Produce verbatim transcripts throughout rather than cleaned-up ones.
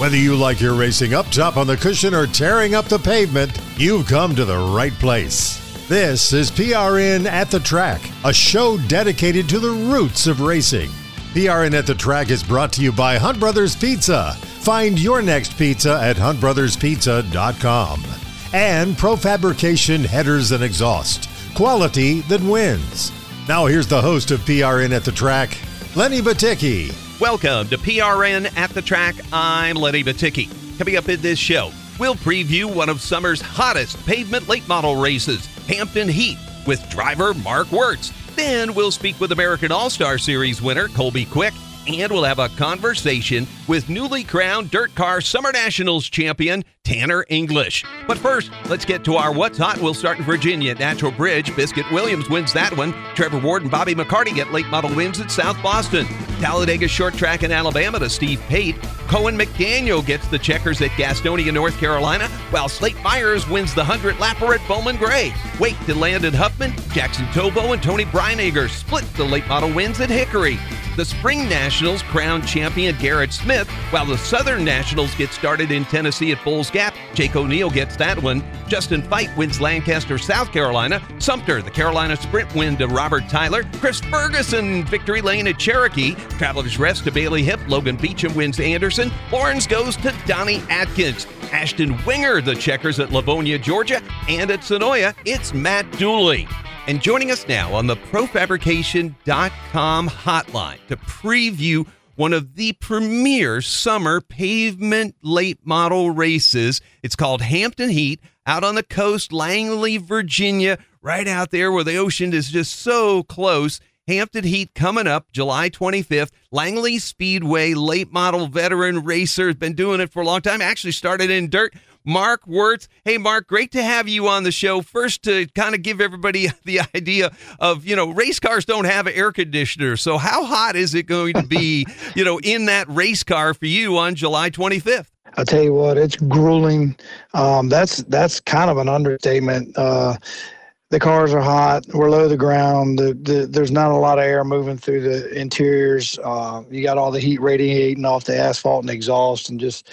Whether you like your racing up top on the cushion or tearing up the pavement, you've come to the right place. This is P R N at the Track, a show dedicated to the roots of racing. P R N at the Track is brought to you by Hunt Brothers Pizza. Find your next pizza at hunt brothers pizza dot com. And Profabrication Headers and Exhaust. Quality that wins. Now here's the host of P R N at the Track, Lenny Batycki. Welcome to P R N at the Track. I'm Lenny Batycki. Coming up in this show, we'll preview one of summer's hottest pavement late model races, Hampton Heat, with driver Mark Wirtz. Then we'll speak with American All-Star Series winner Colby Quick, and we'll have a conversation with newly crowned Dirt Car Summer Nationals champion Tanner English. But first, let's get to our What's Hot. We'll start in Virginia at Natural Bridge. Biscuit Williams wins that one. Trevor Ward and Bobby McCarty get late model wins at South Boston. Talladega Short Track in Alabama to Steve Pate. Cohen McDaniel gets the checkers at Gastonia, North Carolina, while Slate Myers wins the hundred-lapper at Bowman Gray. Wake to Landon Huffman, Jackson Tobo, and Tony Brinegar split the late model wins at Hickory. The Spring Nationals crown champion Garrett Smith, while the Southern Nationals get started in Tennessee at Bulls Gap. Jake O'Neill gets that one. Justin Fite wins Lancaster, South Carolina. Sumter, the Carolina Sprint win to Robert Tyler. Chris Ferguson, Victory Lane at Cherokee. Travelers Rest to Bailey Hip. Logan Beecham wins Anderson. Lawrence goes to Donnie Atkins. Ashton Winger, the checkers at Livonia, Georgia. And at Sonoya, it's Matt Dooley. And joining us now on the Profabrication dot com hotline to preview one of the premier summer pavement late model races. It's called Hampton Heat, out on the coast, Langley, Virginia, right out there where the ocean is just so close. Hampton Heat coming up July twenty-fifth. Langley Speedway late model veteran racer, has been doing it for a long time. Actually started in dirt. Mark Wirtz. Hey, Mark, great to have you on the show. First, to kind of give everybody the idea of, you know, race cars don't have an air conditioner. So how hot is it going to be, you know, in that race car for you on July twenty-fifth? I'll tell you what, it's grueling. Um, that's that's kind of an understatement. Uh, the cars are hot. We're low to the ground. The, the, there's not a lot of air moving through the interiors. Uh, you got all the heat radiating off the asphalt and exhaust, and just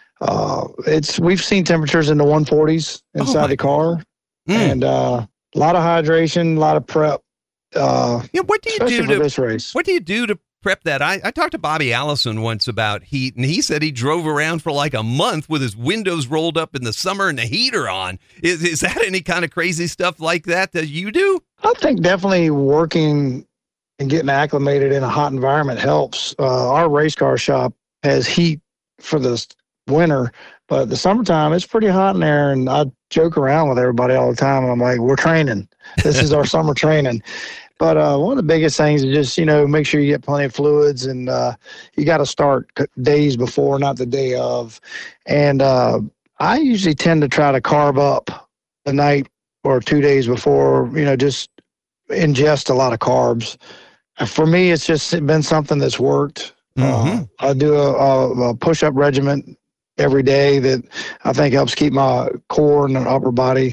uh, it's. We've seen temperatures in the one forties inside oh the car, mm. and uh, a lot of hydration, a lot of prep. Uh, yeah, what do you do to this race? What do you do to prep that? I, I talked to Bobby Allison once about heat, and he said he drove around for like a month with his windows rolled up in the summer and the heater on. Is is that any kind of crazy stuff like that that you do? I think definitely working and getting acclimated in a hot environment helps. Uh, our race car shop has heat for the winter, but the summertime it's pretty hot in there, and I joke around with everybody all the time. I'm like, we're training. This is our summer training. But uh, one of the biggest things is just, you know, make sure you get plenty of fluids, and uh, you got to start days before, not the day of. And uh, I usually tend to try to carb up the night or two days before, you know, just ingest a lot of carbs. For me, it's just been something that's worked. Mm-hmm. Uh, I do a, a, a push-up regimen every day that I think helps keep my core and upper body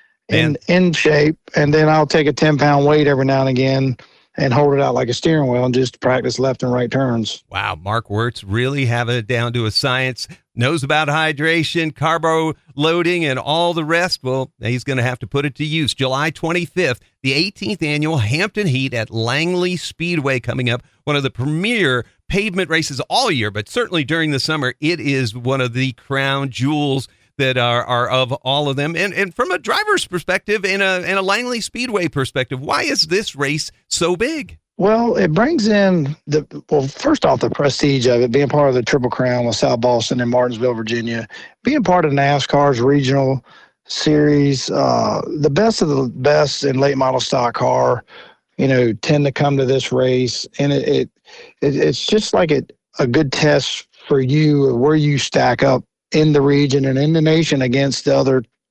in, in shape. And then I'll take a ten pound weight every now and again and hold it out like a steering wheel and just practice left and right turns. Wow. Mark Wirtz really having it down to a science, knows about hydration, carbo loading, and all the rest. Well, he's going to have to put it to use. July twenty-fifth, the eighteenth annual Hampton Heat at Langley Speedway coming up. One of the premier pavement races all year, but certainly during the summer, it is one of the crown jewels that are, are of all of them. And and from a driver's perspective and a, and a Langley Speedway perspective, why is this race so big? Well, it brings in the, well, first off, the prestige of it, being part of the Triple Crown with South Boston and Martinsville, Virginia, being part of NASCAR's regional series, uh, the best of the best in late model stock car, you know, tend to come to this race. And it, it, it it's just like it, a good test for you, where you stack up in the region and in the nation against the other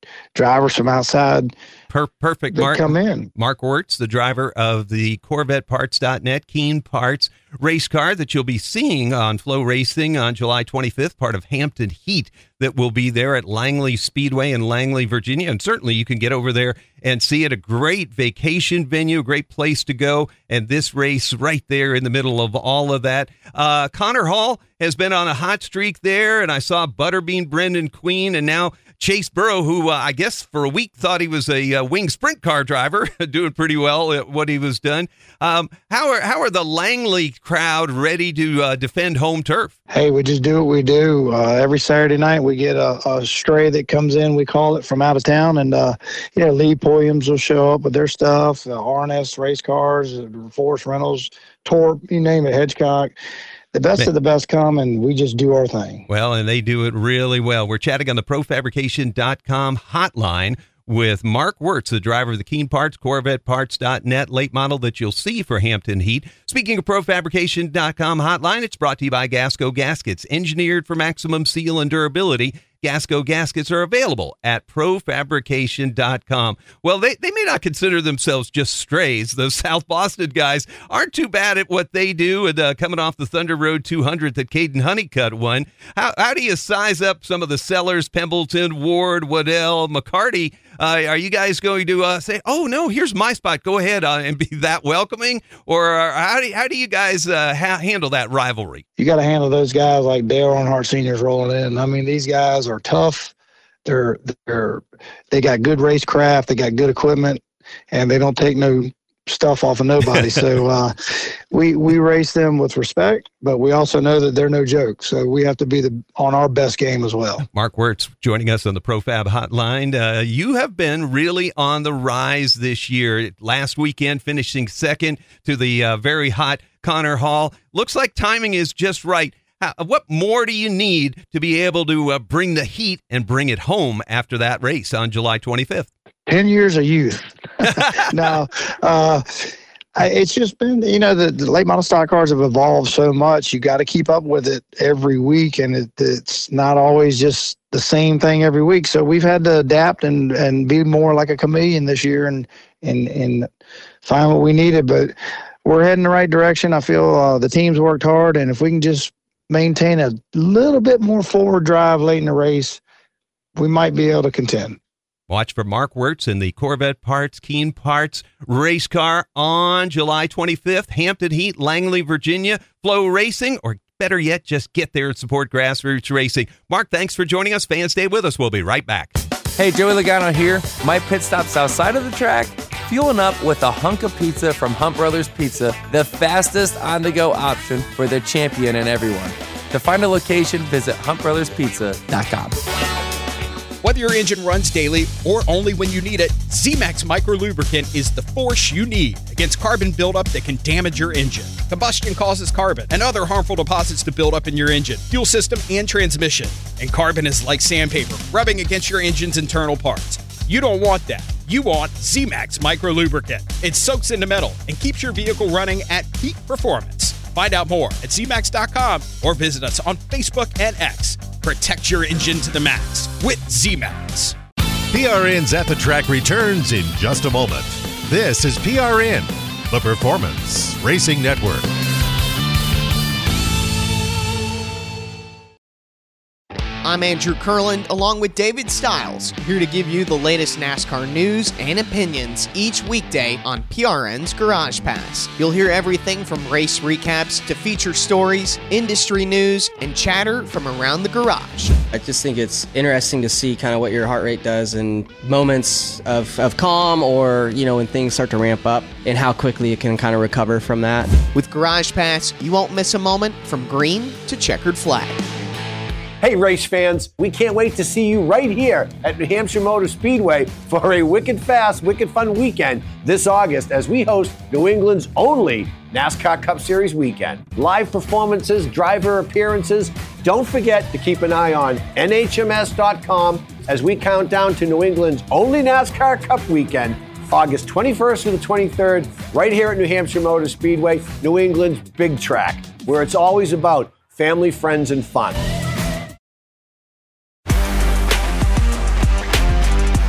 drivers from outside Per- perfect, that Mark. come in. Mark Wirtz, the driver of the Corvette Parts dot net Keen Parts race car that you'll be seeing on Flow Racing on July twenty-fifth, part of Hampton Heat that will be there at Langley Speedway in Langley, Virginia. And certainly you can get over there and see it. A great vacation venue, a great place to go. And this race right there in the middle of all of that. Uh, Connor Hall has been on a hot streak there, and I saw Butterbean Brendan Queen, and now Chase Burrow, who uh, I guess for a week thought he was a uh, wing sprint car driver, doing pretty well at what he was done. Um, how are how are the Langley crowd ready to uh, defend home turf? Hey, we just do what we do. Uh, every Saturday night we get a, a stray that comes in, we call it, from out of town. And, uh, you know, Lee Poyams will show up with their stuff, uh, R and S race cars, uh, Forest Reynolds, Torp, you name it, Hedgecock. The best Man. of the best come, and we just do our thing. Well, and they do it really well. We're chatting on the Pro Fabrication dot com hotline with Mark Wirtz, the driver of the Keen Parts, Corvette Parts dot net late model that you'll see for Hampton Heat. Speaking of Pro Fabrication dot com hotline, it's brought to you by Gasco Gaskets, engineered for maximum seal and durability. Gasco Gaskets are available at Pro Fabrication dot com. Well, they, they may not consider themselves just strays. Those South Boston guys aren't too bad at what they do. And uh, coming off the Thunder Road two hundred that Caden Honeycutt won, how, how do you size up some of the sellers, Pembleton, Ward, Waddell, McCarty? Uh, are you guys going to uh, say, oh, no, here's my spot, go ahead, uh, and be that welcoming? Or uh, how, do, how do you guys uh, ha- handle that rivalry? You got to handle those guys like Dale Earnhardt Senior's rolling in. I mean, these guys are tough. They're they're they got good racecraft. They got good equipment, and they don't take no stuff off of nobody. So uh, we we race them with respect, but we also know that they're no joke. So we have to be the on our best game as well. Mark Wirtz joining us on the ProFab Hotline. Uh, you have been really on the rise this year. Last weekend, finishing second to the uh, very hot Connor Hall. Looks like timing is just right. How, what more do you need to be able to uh, bring the heat and bring it home after that race on July twenty-fifth? Ten years of youth. No, uh, I, it's just been, you know, the, the late model stock cars have evolved so much. You got to keep up with it every week, and it, it's not always just the same thing every week. So we've had to adapt and, and be more like a chameleon this year and, and, and find what we needed. But we're heading the right direction. I feel uh, the team's worked hard, and if we can just maintain a little bit more forward drive late in the race, we might be able to contend. Watch for Mark Wirtz in the Corvette Parts, Keen Parts race car on July twenty-fifth, Hampton Heat, Langley, Virginia, Flow Racing, or better yet, just get there and support grassroots racing. Mark, thanks for joining us. Fans, stay with us. We'll be right back. Hey, Joey Logano here. My pit stop's outside of the track, fueling up with a hunk of pizza from Hunt Brothers Pizza, the fastest on-the-go option for the champion and everyone. To find a location, visit hunt brothers pizza dot com. Whether your engine runs daily or only when you need it, Z-Max Micro Lubricant is the force you need against carbon buildup that can damage your engine. Combustion causes carbon and other harmful deposits to build up in your engine, fuel system, and transmission. And carbon is like sandpaper, rubbing against your engine's internal parts. You don't want that. You want Z-Max Micro Lubricant. It soaks into metal and keeps your vehicle running at peak performance. Find out more at Z max dot com or visit us on Facebook and X. Protect your engine to the max with Z-Max. P R N's At the Track returns in just a moment. This is P R N, the Performance Racing Network. I'm Andrew Kurland, along with David Stiles, here to give you the latest NASCAR news and opinions each weekday on P R N's Garage Pass. You'll hear everything from race recaps to feature stories, industry news, and chatter from around the garage. I just think it's interesting to see kind of what your heart rate does in moments of, of calm or, you know, when things start to ramp up and how quickly it can kind of recover from that. With Garage Pass, you won't miss a moment from green to checkered flag. Hey race fans, we can't wait to see you right here at New Hampshire Motor Speedway for a wicked fast, wicked fun weekend this August as we host New England's only NASCAR Cup Series weekend. Live performances, driver appearances. Don't forget to keep an eye on N H M S dot com as we count down to New England's only NASCAR Cup weekend, August twenty-first through the twenty-third, right here at New Hampshire Motor Speedway, New England's big track, where it's always about family, friends, and fun.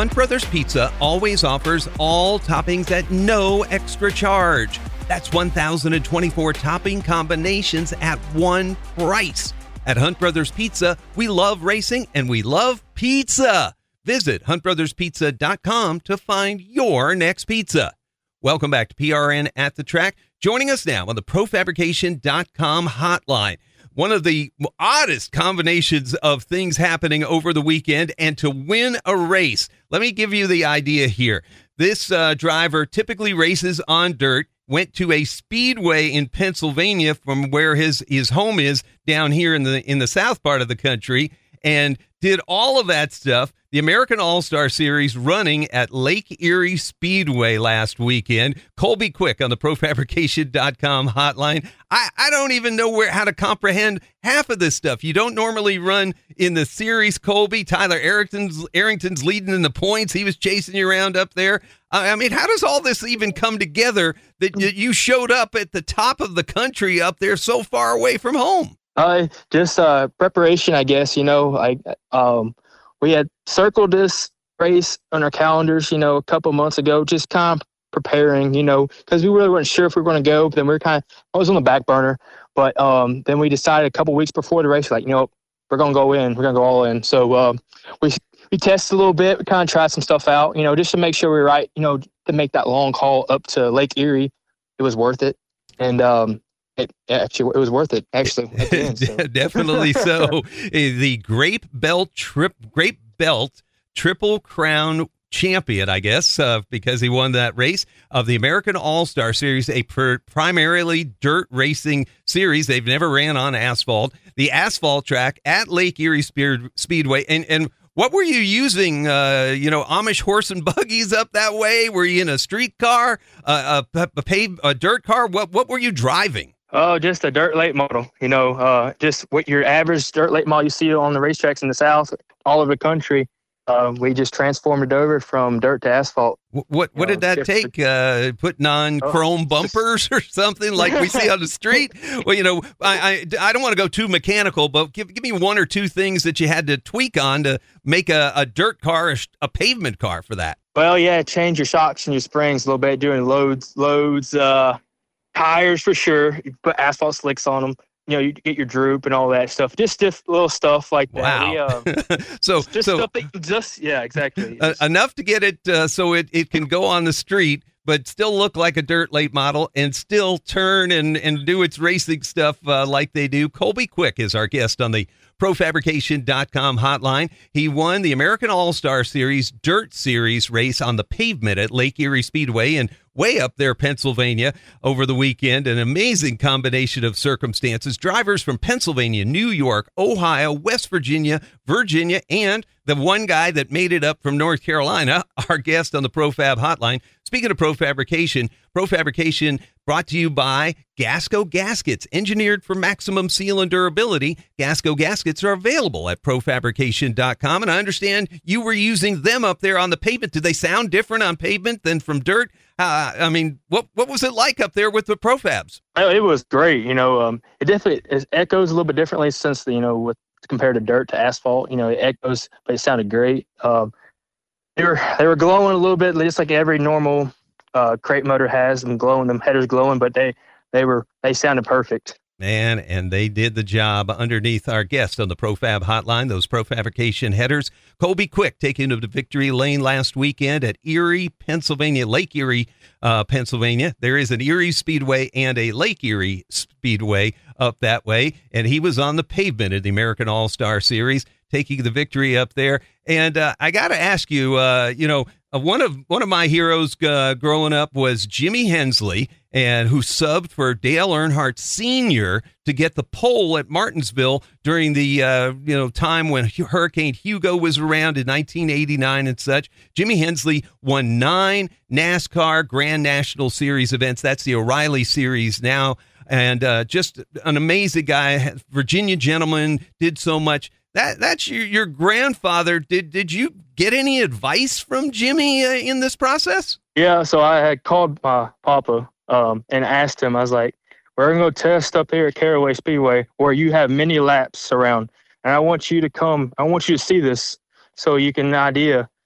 Hunt Brothers Pizza always offers all toppings at no extra charge. That's one thousand twenty-four topping combinations at one price. At Hunt Brothers Pizza, we love racing and we love pizza. Visit hunt brothers pizza dot com to find your next pizza. Welcome back to P R N at the Track. Joining us now on the pro fabrication dot com hotline. One of the oddest combinations of things happening over the weekend and to win a race. Let me give you the idea here. This uh, driver typically races on dirt, went to a speedway in Pennsylvania from where his, his home is down here in the in the south part of the country, and did all of that stuff. The American All-Star Series running at Lake Erie Speedway last weekend. Colby Quick on the pro fabrication dot com hotline. I, I don't even know where how to comprehend half of this stuff. You don't normally run in the series, Colby. Tyler Arrington's, Arrington's leading in the points. He was chasing you around up there. I mean, how does all this even come together that you showed up at the top of the country up there so far away from home? Uh, just uh, preparation, I guess. You know, like um, we had circled this race on our calendars, you know, a couple months ago, just kind of preparing, you know, because we really weren't sure if we were going to go. But then we were kind of, I was on the back burner. But um, then we decided a couple weeks before the race, like, you know, we're going to go in. We're going to go all in. So uh, we we tested a little bit. We kind of tried some stuff out, you know, just to make sure we were right, you know, to make that long haul up to Lake Erie. It was worth it. And um, it actually, it was worth it, actually. At the end, so. Definitely so. The Grape Belt Trip Grape Belt Triple Crown champion, I guess, uh, because he won that race of the American All-Star Series, a pr- primarily dirt racing series. They've never ran on asphalt. The asphalt track at Lake Erie Speed- Speedway. And and what were you using? Uh, you know, Amish horse and buggies up that way? Were you in a street car, uh, a, a paved, a dirt car? What what were you driving? Oh, just a dirt late model. You know, uh, just what your average dirt late model you see on the racetracks in the South, all over the country. Uh, we just transformed it over from dirt to asphalt. What what, what did that take? Uh, putting on oh, chrome bumpers or something like we see on the street? Well, you know, I I, I don't want to go too mechanical, but give give me one or two things that you had to tweak on to make a, a dirt car, a, a pavement car for that. Well, yeah, change your shocks and your springs a little bit, doing loads, loads, uh, tires for sure. You put asphalt slicks on them. You know, you get your droop and all that stuff. Just stiff little stuff like that. Wow. We, um, so, just so stuff that just yeah, exactly. Uh, enough to get it uh, so it, it can go on the street, but still look like a dirt late model and still turn and, and do its racing stuff uh, like they do. Colby Quick is our guest on the pro fabrication dot com hotline. He won the American All-Star Series Dirt Series race on the pavement at Lake Erie Speedway and way up there, Pennsylvania, over the weekend. An amazing combination of circumstances. Drivers from Pennsylvania, New York, Ohio, West Virginia, Virginia, and the one guy that made it up from North Carolina, our guest on the ProFab Hotline. Speaking of Pro Fabrication, Pro Fabrication brought to you by Gasco Gaskets, engineered for maximum seal and durability. Gasco Gaskets are available at pro fabrication dot com, and I understand you were using them up there on the pavement. Did they sound different on pavement than from dirt? Uh, I mean, what what was it like up there with the ProFabs? Oh, it was great. You know, um, it definitely it echoes a little bit differently since the, you know, with compared to dirt to asphalt. You know, it echoes, but it sounded great. Um, they were they were glowing a little bit, just like every normal uh, crate motor has them glowing, them headers glowing. But they they were they sounded perfect. Man, and they did the job underneath our guest on the ProFab Hotline, those Pro Fabrication headers. Colby Quick taking to the victory lane last weekend at Erie, Pennsylvania, Lake Erie, uh, Pennsylvania. There is an Erie Speedway and a Lake Erie Speedway up that way, and he was on the pavement at the American All-Star Series, taking the victory up there. And uh, I got to ask you, uh, you know, uh, one of one of my heroes uh, growing up was Jimmy Hensley, and who subbed for Dale Earnhardt Senior to get the pole at Martinsville during the uh, you know time when Hurricane Hugo was around in nineteen eighty-nine and such. Jimmy Hensley won nine NASCAR Grand National Series events. That's the O'Reilly Series now, and uh, just an amazing guy. Virginia gentleman, did so much. That that's your your grandfather. Did did you get any advice from Jimmy uh, in this process? Yeah, so I had called my papa um, and asked him. I was like, "We're gonna go test up here at Caraway Speedway, where you have many laps around, and I want you to come. I want you to see this, so you can idea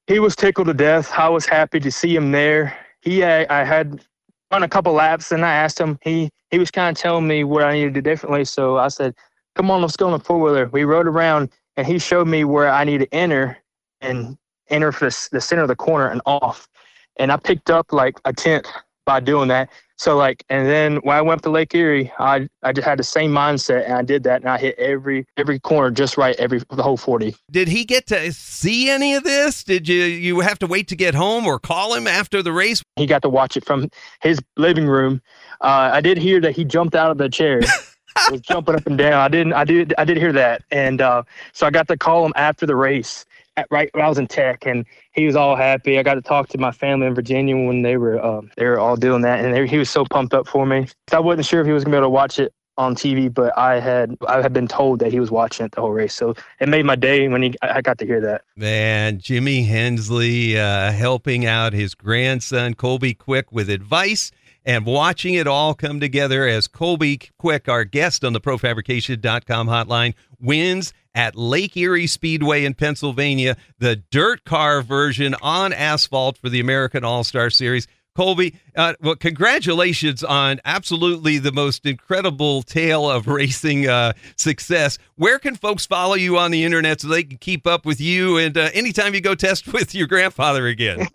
he was tickled to death. I was happy to see him there. He, uh, I had run a couple laps, and I asked him. He he was kind of telling me what I needed to do differently. So I said, "Come on, let's go on the four wheeler." We rode around, and he showed me where I need to enter and enter for the, the center of the corner and off. And I picked up like a tenth by doing that. So like, and then when I went up to Lake Erie, I I just had the same mindset, and I did that, and I hit every every corner just right, every the whole forty. Did he get to see any of this? Did you you have to wait to get home or call him after the race? He got to watch it from his living room. Uh, I did hear that he jumped out of the chair. Was jumping up and down. I didn't. I did. I did hear that, and uh, so I got to call him after the race. At, right when I was in Tech, and he was all happy. I got to talk to my family in Virginia when they were um, they were all doing that, and they, he was so pumped up for me. I wasn't sure if he was gonna be able to watch it on T V, but I had I had been told that he was watching it the whole race, so it made my day when he I got to hear that. Man, Jimmy Hensley uh, helping out his grandson Colby Quick with advice and watching it all come together as Colby Quick, our guest on the pro fabrication dot com hotline, wins at Lake Erie Speedway in Pennsylvania, the dirt car version on asphalt for the American All-Star Series. Colby, uh, well, congratulations on absolutely the most incredible tale of racing uh, success. Where can folks follow you on the internet so they can keep up with you and uh, anytime you go test with your grandfather again?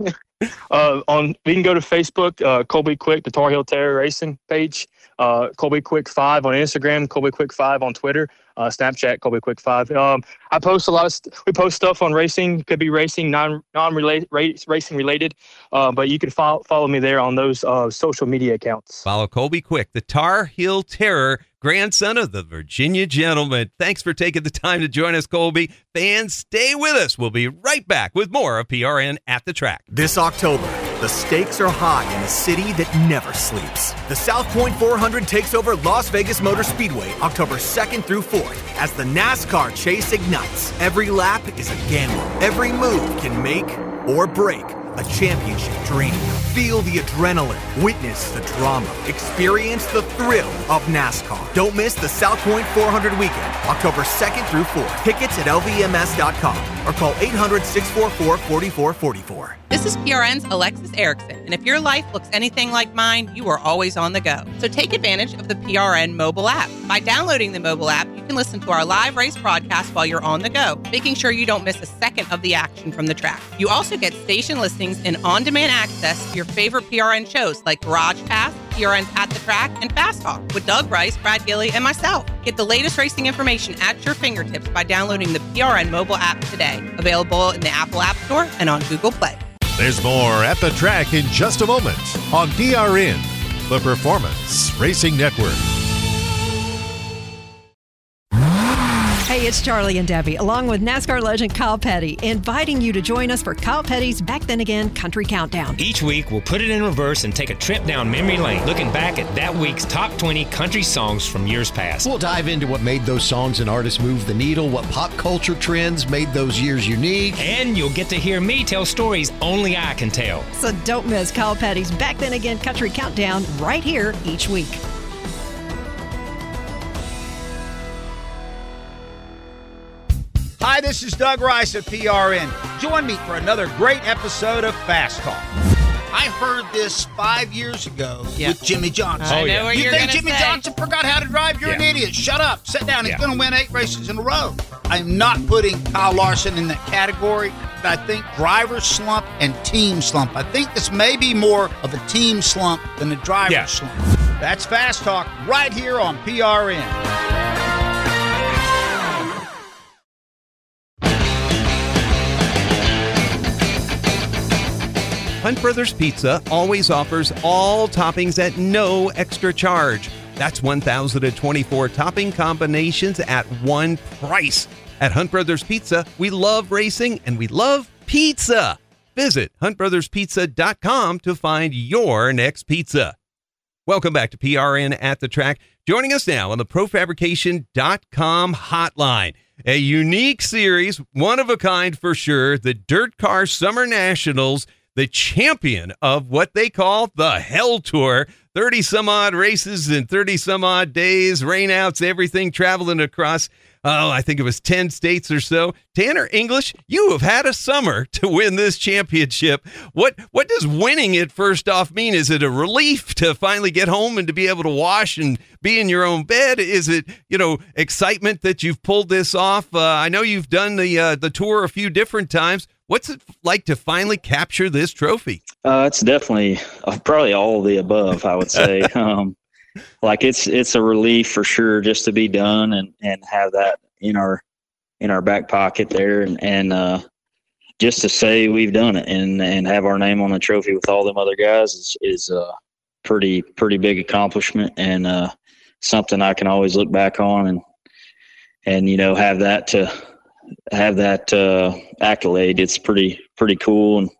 uh, on we can go to Facebook, uh, Colby Quick, the Tar Heel Terror Racing page, uh, Colby Quick five on Instagram, Colby Quick five on Twitter, uh, Snapchat, Colby Quick five. Um, I post a lot of st- we post stuff on racing, could be racing, non non related race, racing related, uh, but you can follow follow me there on those uh, social media accounts. Follow Colby Quick, the Tar Heel Terror, grandson of the Virginia Gentleman. Thanks for taking the time to join us, Colby. Fans, stay with us. We'll be right back with more of P R N at the Track. This October, the stakes are high in a city that never sleeps. The South Point four hundred takes over Las Vegas Motor Speedway October second through fourth as the NASCAR chase ignites. Every lap is a gamble. Every move can make or break a championship dream. Feel the adrenaline, witness the drama, experience the thrill of NASCAR. Don't miss the South Point four hundred weekend, October second through fourth. Tickets at L V M S dot com or call eight hundred, six four four, four four four four. This is P R N's Alexis Erickson, and if your life looks anything like mine, you are always on the go. So take advantage of the P R N mobile app. By downloading the mobile app, you can listen to our live race broadcast while you're on the go, making sure you don't miss a second of the action from the track. You also get station listings and on-demand access to your favorite P R N shows like Garage Pass, P R N's At the Track, and Fast Talk with Doug Rice, Brad Gilly, and myself. Get the latest racing information at your fingertips by downloading the P R N mobile app today. Available in the Apple App Store and on Google Play. There's more at the track in just a moment on P R N, the Performance Racing Network. Hey, it's Charlie and Debbie, along with NASCAR legend Kyle Petty, inviting you to join us for Kyle Petty's Back Then Again Country Countdown. Each week, we'll put it in reverse and take a trip down memory lane, looking back at that week's top twenty country songs from years past. We'll dive into what made those songs and artists move the needle, what pop culture trends made those years unique. And you'll get to hear me tell stories only I can tell. So don't miss Kyle Petty's Back Then Again Country Countdown right here each week. Hi, this is Doug Rice of P R N. Join me for another great episode of Fast Talk. I heard this five years ago yeah. with Jimmy Johnson. I know yeah. what you you're think Jimmy say. Johnson forgot how to drive? You're yeah. an idiot. Shut up. Sit down. He's yeah. going to win eight races in a row. I'm not putting Kyle Larson in that category. But I think driver slump and team slump. I think this may be more of a team slump than a driver yeah. slump. That's Fast Talk right here on P R N. Hunt Brothers Pizza always offers all toppings at no extra charge. That's one thousand twenty-four topping combinations at one price. At Hunt Brothers Pizza, we love racing and we love pizza. Visit hunt brothers pizza dot com to find your next pizza. Welcome back to P R N at the Track. Joining us now on the pro fabrication dot com hotline. A unique series, one of a kind for sure, the Dirt Car Summer Nationals, the champion of what they call the Hell Tour. thirty some odd races in thirty some odd days, rainouts, everything traveling across oh, I think it was ten states or so. Tanner English, you have had a summer to win this championship. What what does winning it first off mean? Is it a relief to finally get home and to be able to wash and be in your own bed? Is it, you know, excitement that you've pulled this off? Uh, I know you've done the uh, the tour a few different times. What's it like to finally capture this trophy? Uh, it's definitely uh, probably all of the above, I would say. um, like it's it's a relief for sure just to be done and, and have that in our in our back pocket there, and, and uh, just to say we've done it and, and have our name on the trophy with all them other guys is is a pretty pretty big accomplishment, and uh, something I can always look back on and and you know have that to. have that uh, accolade. It's pretty pretty cool, and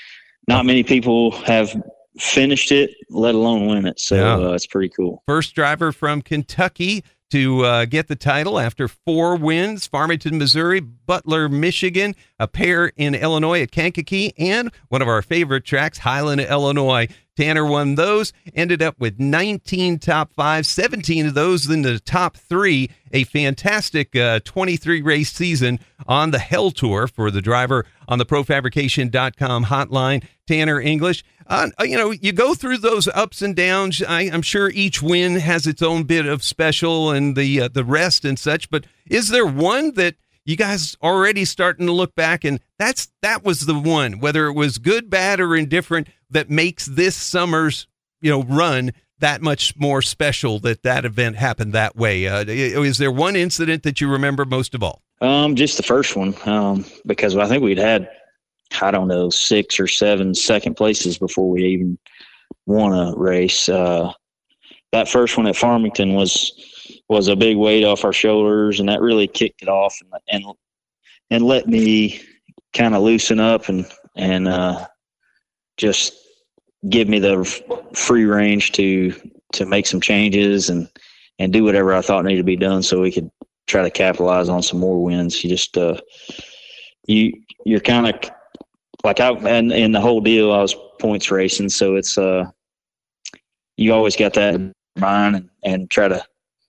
not many people have finished it, let alone win it. So yeah. uh, it's pretty cool. First driver from Kentucky to uh, get the title after four wins: Farmington, Missouri; Butler, Michigan; a pair in Illinois at Kankakee; and one of our favorite tracks, Highland, Illinois. Tanner won those, ended up with nineteen top fives, seventeen of those in the top three. A fantastic uh, twenty-three race season on the Hell Tour for the driver on the pro fabrication dot com hotline, Tanner English. Uh, you know, you go through those ups and downs. I, I'm sure each win has its own bit of special and the uh, the rest and such, but is there one that you guys already starting to look back and that's that was the one, whether it was good, bad, or indifferent, that makes this summer's, you know, run that much more special, that that event happened that way? Uh, is there one incident that you remember most of all? Um, just the first one, um, because I think we'd had, I don't know, six or seven second places before we even won a race. Uh, that first one at Farmington was was a big weight off our shoulders, and that really kicked it off and and, and let me kind of loosen up and and uh, just give me the free range to to make some changes and and do whatever I thought needed to be done so we could try to capitalize on some more wins. You just uh, you you're kind of like I and in the whole deal I was points racing, so it's uh you always got that in mind and, and try to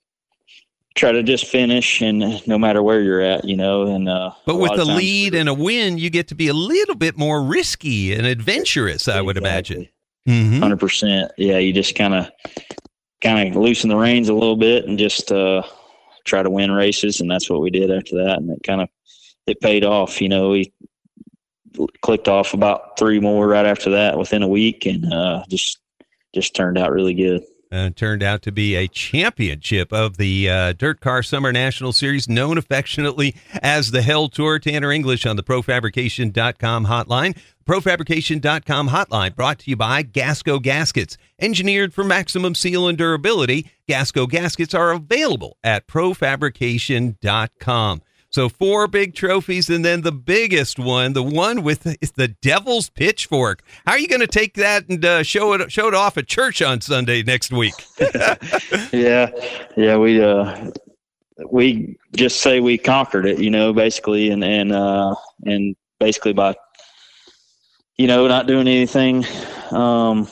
try to just finish, and no matter where you're at, you know. And uh, but with a lead and a win, you get to be a little bit more risky and adventurous, I would imagine. Mm-hmm. one hundred percent. Yeah, you just kind of kind of loosen the reins a little bit and just uh, try to win races, and that's what we did after that, and it kind of it paid off. You know, we clicked off about three more right after that within a week, and uh, just just turned out really good. Uh, turned out to be a championship of the uh, Dirt Car Summer National Series, known affectionately as the Hell Tour. Tanner English on the pro fabrication dot com hotline. pro fabrication dot com hotline brought to you by Gasco Gaskets. Engineered for maximum seal and durability, Gasco Gaskets are available at pro fabrication dot com. So four big trophies, and then the biggest one, the one with the, the Devil's Pitchfork. How are you going to take that and uh, show it show it off at church on Sunday next week? yeah, yeah, we uh, we just say we conquered it, you know, basically, and and uh, and basically by you know not doing anything um,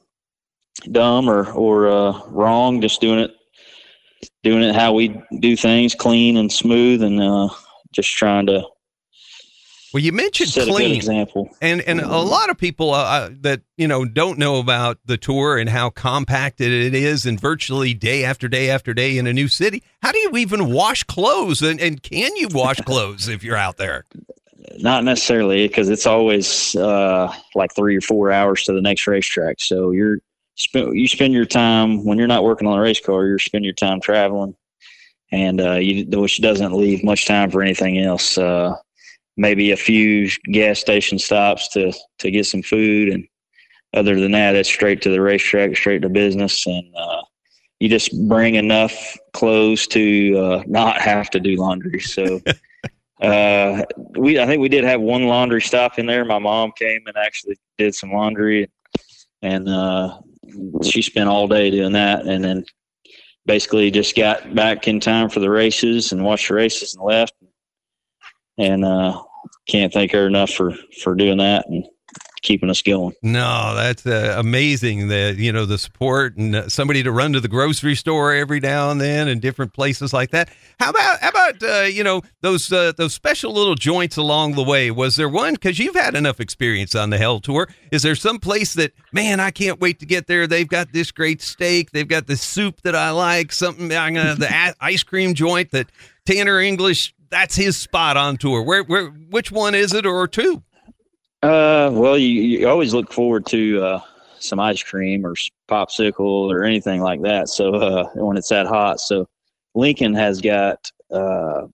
dumb or or uh, wrong, just doing it. Doing it how we do things, clean and smooth, and uh, just trying to. Well, you mentioned set clean, a good example, and and a lot of people uh, that you know don't know about the tour and how compacted it is, and virtually day after day after day in a new city. How do you even wash clothes, and, and can you wash clothes if you're out there? Not necessarily, because it's always uh, like three or four hours to the next racetrack, so you're. Spend, you spend your time when you're not working on a race car, you spend your time traveling, and uh, you, which doesn't leave much time for anything else. Uh, maybe a few gas station stops to, to get some food, and other than that, it's straight to the racetrack, straight to business, and uh, you just bring enough clothes to uh, not have to do laundry. So uh, we, I think we did have one laundry stop in there. My mom came and actually did some laundry, and uh, she spent all day doing that, and then basically just got back in time for the races and watched the races and left. And uh, can't thank her enough for, for doing that and keeping us going. No, that's uh, amazing. That you know the support and uh, somebody to run to the grocery store every now and then, and different places like that. How about how about uh, you know those uh, those special little joints along the way? Was there one, because you've had enough experience on the Hell Tour? Is there some place that, man, I can't wait to get there? They've got this great steak. They've got the soup that I like. Something I'm gonna, the a- ice cream joint that Tanner English. That's his spot on tour. Where where which one is it, or two? Uh, well, you, you always look forward to uh, some ice cream or popsicle or anything like that. So uh, when it's that hot, so Lincoln has got uh,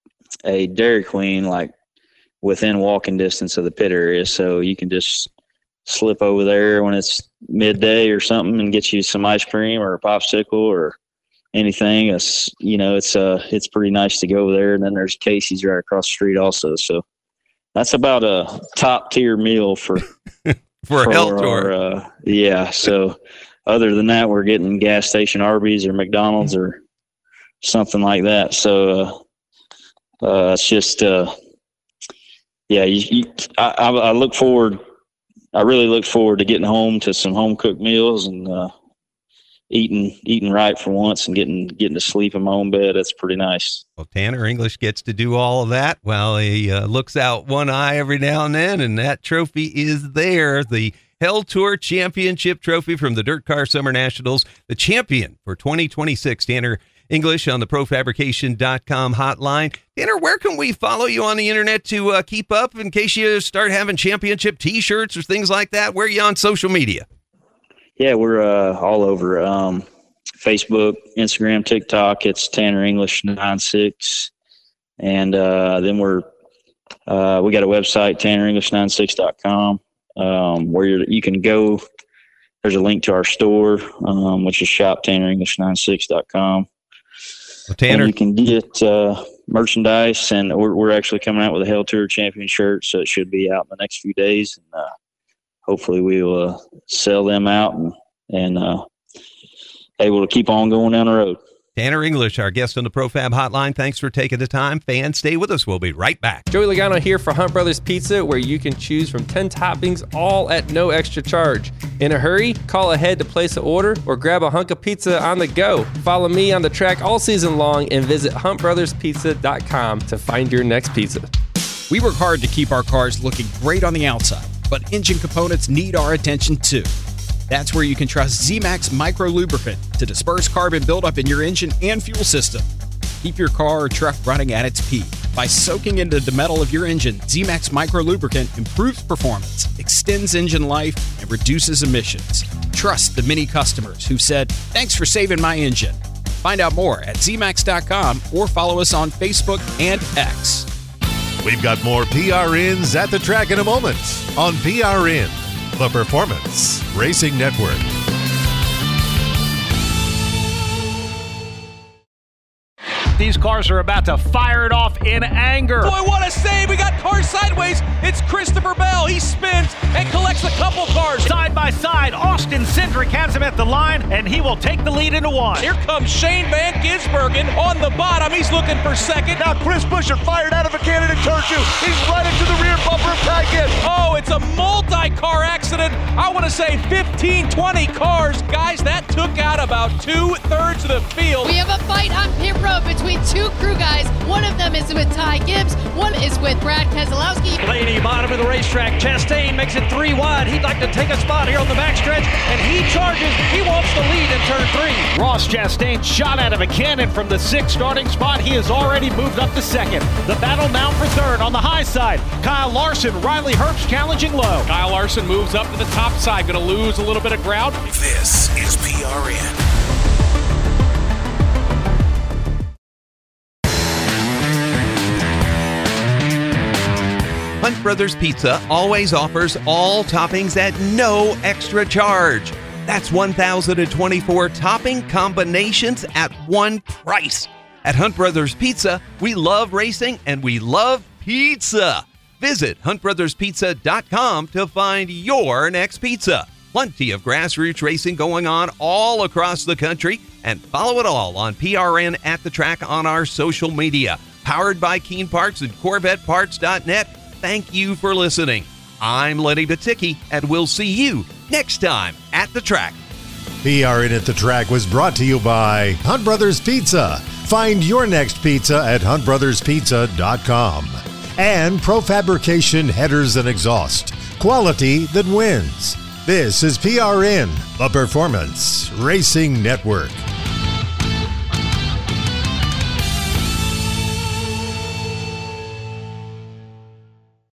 a Dairy Queen like within walking distance of the pit area, so you can just slip over there when it's midday or something and get you some ice cream or a popsicle or anything. It's you know it's uh it's pretty nice to go there. And then there's Casey's right across the street also. So that's about a top tier meal for for, for a Hell Tour. Uh, yeah. So other than that, we're getting gas station Arby's or McDonald's or something like that. So uh, uh, it's just uh, yeah. You, you, I, I look forward. I really look forward to getting home to some home cooked meals and uh, eating eating right for once and getting getting to sleep in my own bed. That's pretty nice. Well, Tanner English gets to do all of that while he uh, looks out one eye every now and then, and that trophy is there. The Hell Tour Championship Trophy from the Dirt Car Summer Nationals, the champion for twenty twenty-six. Tanner English on the pro fabrication dot com hotline. Tanner, where can we follow you on the internet to uh, keep up in case you start having championship T-shirts or things like that? Where are you on social media? Yeah, we're uh, all over um, Facebook, Instagram, TikTok. It's Tanner English ninety-six, and uh, then we're uh, we got a website, tanner english ninety-six dot com, um, where you're, you can go. There's a link to our store, um, which is shop tanner english ninety-six dot com. Well, Tanner, and you can get uh, merchandise, and we're we're actually coming out with a Hell Tour champion shirt, so it should be out in the next few days. And, uh, hopefully we'll uh, sell them out and, and uh, able to keep on going down the road. Tanner English, our guest on the ProFab Hotline. Thanks for taking the time. Fans, stay with us. We'll be right back. Joey Logano here for Hunt Brothers Pizza, where you can choose from ten toppings, all at no extra charge. In a hurry? Call ahead to place an order or grab a hunk of pizza on the go. Follow me on the track all season long and visit hunt brothers pizza dot com to find your next pizza. We work hard to keep our cars looking great on the outside, but engine components need our attention too. That's where you can trust Z-Max Micro Lubricant to disperse carbon buildup in your engine and fuel system. Keep your car or truck running at its peak. By soaking into the metal of your engine, Z-Max Micro Lubricant improves performance, extends engine life, and reduces emissions. Trust the many customers who've said, "Thanks for saving my engine." Find out more at z max dot com or follow us on Facebook and X. We've got more P R Ns at the track in a moment on P R N, the Performance Racing Network. These cars are about to fire it off in anger. Boy, what a save. We got cars sideways. It's Christopher Bell. He spins and collects a couple cars. Side by side, Austin Cindric has him at the line, and he will take the lead into one. Here comes Shane Van Gisbergen on the bottom. He's looking for second. Now Chris Buescher fired out of a cannon in turn two. He's right into the rear bumper of Ty Gibbs. Oh, it's a multi-car accident. I want to say fifteen, twenty cars. Guys, that took out about two-thirds of the field. We have a fight on pit road between two crew guys. One of them is with Ty Gibbs. One is with Brad Keselowski. Blaney, bottom of the racetrack. Chastain makes it three wide. He'd like to take a spot here on the backstretch, and he charges. He wants the lead in turn three. Ross Chastain shot out of a cannon from the sixth starting spot. He has already moved up to second. The battle now for third on the high side. Kyle Larson, Riley Herbst challenging low. Kyle Larson moves up to the top side. Going to lose a little bit of ground. This is P R N. Hunt Brothers Pizza always offers all toppings at no extra charge. That's one thousand twenty-four topping combinations at one price. At Hunt Brothers Pizza, we love racing and we love pizza. Visit hunt brothers pizza dot com to find your next pizza. Plenty of grassroots racing going on all across the country, and follow it all on P R N at the track on our social media. Powered by Keen Parts and Corvette Parts dot net. Thank you for listening. I'm Lenny Baticki, and we'll see you next time at the track. P R N at the Track was brought to you by Hunt Brothers Pizza. Find your next pizza at hunt brothers pizza dot com. And Profabrication Headers and Exhaust. Quality that wins. This is P R N, the Performance Racing Network.